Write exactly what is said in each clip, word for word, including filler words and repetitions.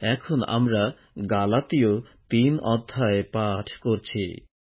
এখন আমরা গালাতীয় তিন অধ্যায় পাঠ করছি।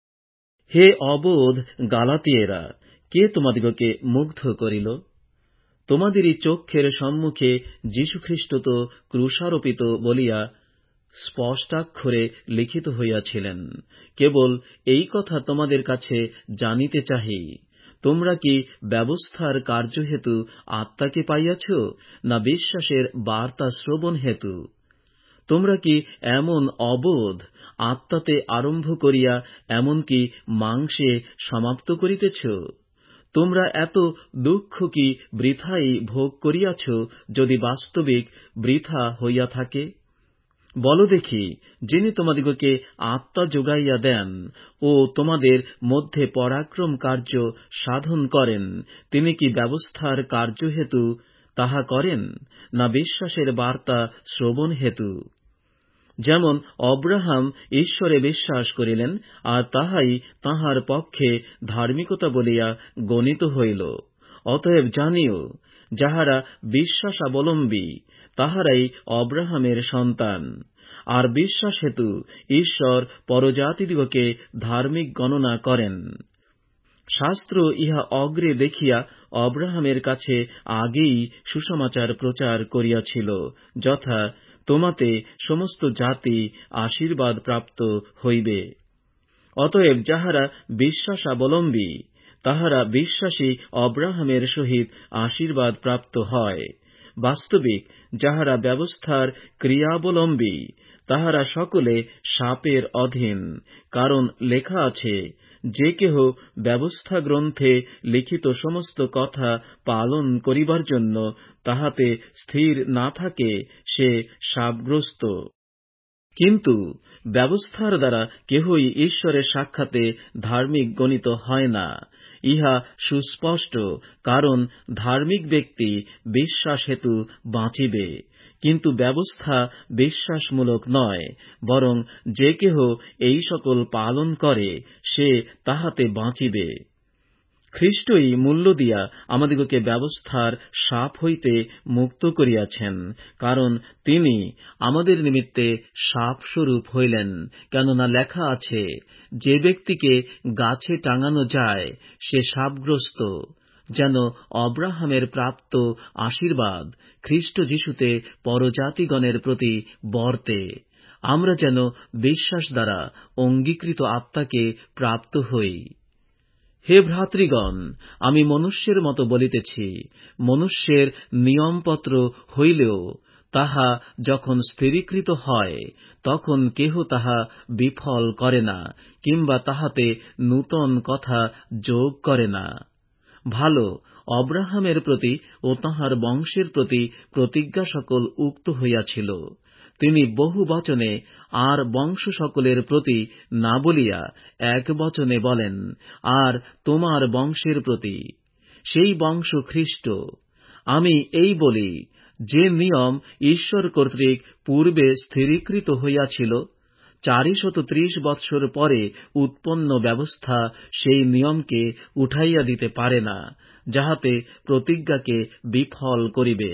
হে অবোধ গালাতীয়েরা, কে তোমাদিগকে মুগ্ধ করিল? তোমাদেরই চক্ষের সম্মুখে যীশুখ্রিস্ট তো ক্রুশারোপিত বলিয়া স্পষ্টাক্ষরে লিখিত হইয়াছিলেন। কেবল এই কথা তোমাদের কাছে জানিতে চাহি, তোমরা কি ব্যবস্থার কার্য হেতু আত্মাকে পাইয়াছ, না বিশ্বাসের বার্তা শ্রবণ হেতু? তোমরা কি এমন অবোধ, আত্মাতে আরম্ভ করিয়া এমনকি মাংসে সমাপ্ত করিতেছ? তোমরা এত দুঃখ কি বৃথাই ভোগ করিয়াছ, যদি বাস্তবিক বৃথা হইয়া থাকে? বল দেখি, যিনি তোমাদিগকে আত্মা যোগাইয়া দেন ও তোমাদের মধ্যে পরাক্রম কার্য সাধন করেন, তিনি কি ব্যবস্থার কার্য হেতু তাহা করেন, না বিশ্বাসের বার্তা শ্রবণ হেতু? যেমন অব্রাহাম ঈশ্বরে বিশ্বাস করিলেন, আর তাহাই তাঁহার পক্ষে ধার্মিকতা বলিয়া গণিত হইল। অতএব জানিও, যাহারা বিশ্বাসাবলম্বী তাহারাই অব্রাহামের সন্তান। আর বিশ্বাস হেতু ঈশ্বর পরজাতিদিগকে ধার্মিক গণনা করেন। শাস্ত্র ইহা অগ্রে দেখিয়া অব্রাহামের কাছে আগেই সুসমাচার প্রচার করিয়াছিল, যথা তোমাতে সমস্ত জাতি আশীর্বাদ প্রাপ্ত হইবে। অতএব যাহারা বিশ্বাসাবলম্বী তাহারা বিশ্বাসী অব্রাহামের সহিত আশীর্বাদ প্রাপ্ত হয়। বাস্তবিক যাহারা ব্যবস্থার ক্রিয়াবলম্বী তাহারা সকলে শাপের অধীন, কারণ লেখা আছে, যে কেহ ব্যবস্থা গ্রন্থে লিখিত সমস্ত কথা পালন করিবার জন্য তাহাতে স্থির না থাকে, সে শাপগ্রস্ত। কিন্তু ব্যবস্থার দ্বারা কেহই ঈশ্বরের সাক্ষাতে ধার্মিক গণিত হয় না, ইহা সুস্পষ্ট, কারণ ধার্মিক ব্যক্তি বিশ্বাস হেতু বাঁচিবে। কিন্তু ব্যবস্থা বিশ্বাসমূলক নয়, বরং যে কেহ এই সকল পালন করে সে তাহাতে বাঁচিবে। খ্রীষ্টই মূল্য দিয়া আমাদিগকে ব্যবস্থার শাপ হইতে মুক্ত করিয়াছেন, কারণ তিনি আমাদের নিমিত্তে শাপস্বরূপ হইলেন। কেননা লেখা আছে, যে ব্যক্তিকে গাছে টাঙানো যায় সে শাপগ্রস্ত, যেন অব্রাহামের প্রাপ্ত আশীর্বাদ খ্রীষ্ট যিশুতে পরজাতিগণের প্রতি বর্তে। আমরা যেন বিশ্বাস দ্বারা অঙ্গীকৃত আত্মাকে প্রাপ্ত হই। হে ভ্রাতৃগণ, আমি মনুষ্যের মতো বলিতেছি। মনুষ্যের নিয়মপত্র হইলেও তাহা যখন স্থিরীকৃত হয়, তখন কেহ তাহা বিফল করে না, কিংবা তাহাতে নূতন কথা যোগ করে না। ভালো, অব্রাহামের প্রতি ও তাঁহার বংশের প্রতি প্রতিজ্ঞা সকল উক্ত হইয়াছিল। তিনি বহু বচনে আর বংশ সকলের প্রতি না বলিয়া এক বচনে বলেন, আর তোমার বংশের প্রতি। সেই বংশ খ্রীষ্ট। আমি এই বলি, যে নিয়ম ঈশ্বর কর্তৃক পূর্বে স্থিরীকৃত হইয়াছিল, চারিশত ত্রিশ বৎসর পরে উৎপন্ন ব্যবস্থা সেই নিয়মকে উঠাইয়া দিতে পারে না, যাহাতে প্রতিজ্ঞাকে বিফল করিবে।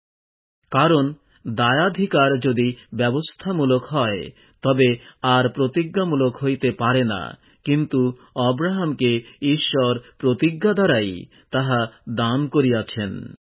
কারণ দায়াধিকার যদি ব্যবস্থামূলক হয়, তবে আর প্রতিজ্ঞামূলক হইতে পারে না, কিন্তু অব্রাহামকে ঈশ্বর প্রতিজ্ঞা দ্বারাই তাহা দান করিয়াছেন।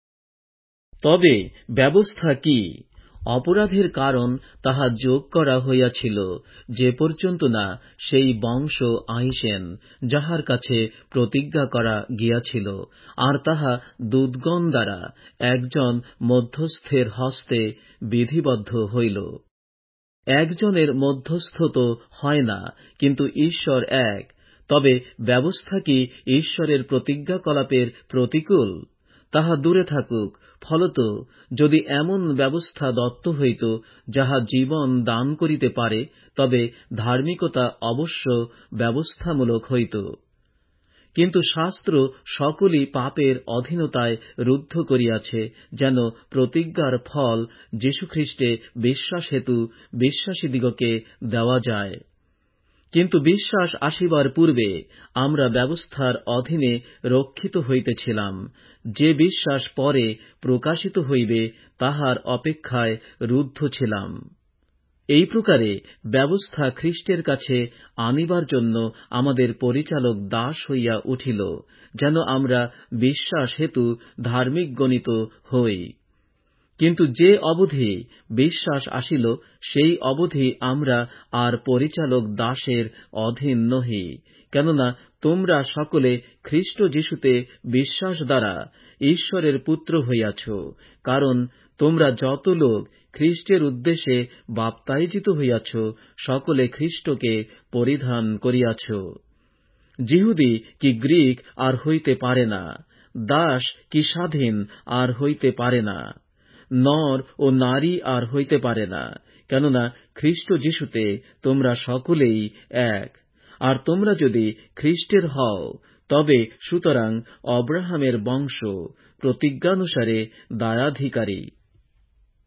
তবে ব্যবস্থা কি? অপরাধের কারণ তাহা যোগ করা হইয়াছিল, যে পর্যন্ত না সেই বংশ আইসেন যাহার কাছে প্রতিজ্ঞা করা গিয়াছিল, আর তাহা দূতগণ দ্বারা একজন মধ্যস্থের হস্তে বিধিবদ্ধ হইল। একজনের মধ্যস্থ তো হয় না, কিন্তু ঈশ্বর এক। তবে ব্যবস্থা কি ঈশ্বরের প্রতিজ্ঞাকলাপের প্রতিকূল? তাহা দূরে থাকুক। ফলত যদি এমন ব্যবস্থা দত্ত হইত যাহা জীবন দান করিতে পারে, তবে ধার্মিকতা অবশ্য ব্যবস্থামূলক হইত। কিন্তু শাস্ত্র সকলই পাপের অধীনতায় রুদ্ধ করিয়াছে, যেন প্রতিজ্ঞার ফল যীশুখ্রিস্টে বিশ্বাস হেতু বিশ্বাসীদিগকে দেওয়া যায়। কিন্তু বিশ্বাস আসিবার পূর্বে আমরা ব্যবস্থার অধীনে রক্ষিত হইতেছিলাম, যে বিশ্বাস পরে প্রকাশিত হইবে তাহার অপেক্ষায় রুদ্ধ ছিলাম। এই প্রকারে ব্যবস্থা খ্রীষ্টের কাছে আনিবার জন্য আমাদের পরিচালক দাস হইয়া উঠিল, যেন আমরা বিশ্বাস হেতু ধার্মিক গণিত হই। কিন্তু যে অবধি বিশ্বাস আসিল, সেই অবধি আমরা আর পরিচালক দাসের অধীন নহি। কেননা তোমরা সকলে খ্রীষ্ট যীশুতে বিশ্বাস দ্বারা ঈশ্বরের পুত্র হইয়াছ, কারণ তোমরা যত লোক খ্রীষ্টের উদ্দেশ্যে বাপ্তাইজিত হইয়াছ, সকলে খ্রীষ্টকে পরিধান করিয়াছ। যিহুদি কি গ্রীক আর হইতে পারে না, দাস কি স্বাধীন আর হইতে পারে না, নর ও নারী আর হইতে পারে না, কেননা খ্রীষ্ট যীশুতে তোমরা সকলেই এক। আর তোমরা যদি খ্রীষ্টের হও, তবে সুতরাং অব্রাহামের বংশ, প্রতিজ্ঞানুসারে দায়াধিকারী।